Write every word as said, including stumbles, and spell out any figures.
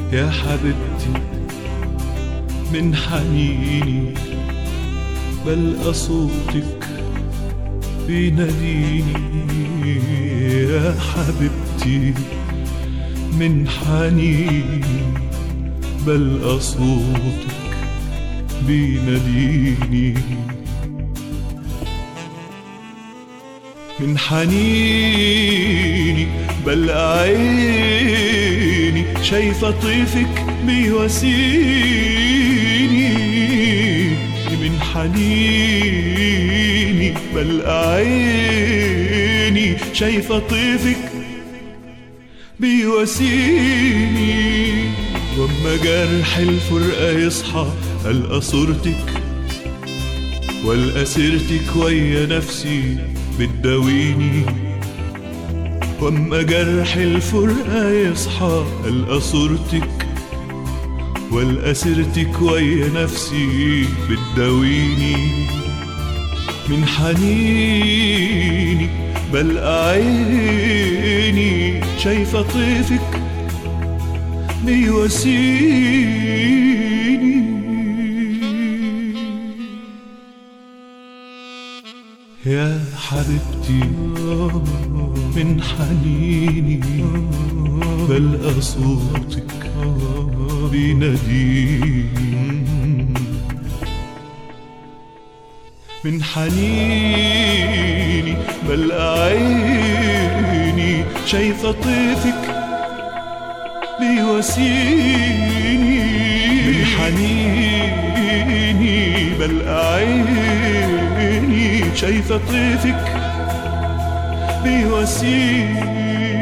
يا حبيبتي من حنيني بلقى صوتك بيناديني. يا حبيبتي من حنيني بلقى صوتك بيناديني. من حنيني بلقى عيني شايفة طيفك بيواسيني. من حنيني بلقى عيني شايفة طيفك بيواسيني. واما جرح الفرقة يصحى ألقى صورتك والقى سيرتك ويا نفسي بتداويني. واما جرح الفرقة يصحى ألقى صورتك والقى سيرتك ويا نفسي بتداويني. من حنيني بلقى عيني شايفة طيفك بيواسيني. يا حبيبتي من حنيني بلقى صوتك بيناديني. من حنيني بلقى عيني شايفة طيفك بيواسيني. من حنيني بلقى عيني شايفة طيفك بيواسيني.